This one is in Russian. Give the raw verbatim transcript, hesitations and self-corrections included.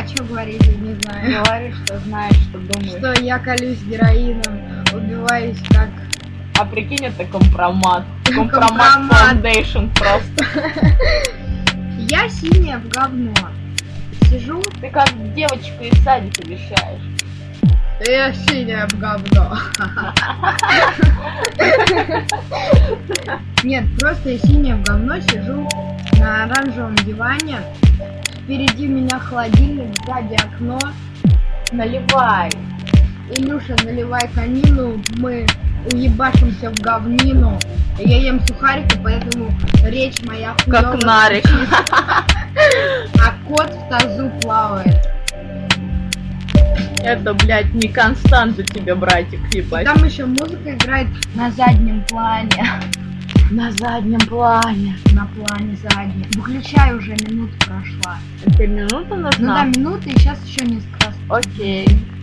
А что говорить, я не знаю. Говори, что знаешь, что думаешь. Что я колюсь героином, убиваюсь как... А прикинь, это компромат. Компромат Компромат. Foundation просто. Я синяя в говно. Сижу, Ты как девочка из садика вещаешь. я синяя в говно. Нет, просто я синяя в говно, сижу на оранжевом диване. Впереди меня холодильник, сзади окно. Наливай. Илюша, наливай конину, мы уебашимся в говнину. Я ем сухарики, поэтому речь моя хуёвая. Как нарик. А кот в тазу плавает. Это, блядь, не константа тебе, братик, ебать. Там еще музыка играет на заднем плане. На заднем плане. На плане заднем. Выключай уже, минута прошла. Это минута Ну нужна? да, минута, и сейчас еще несколько раз. Окей.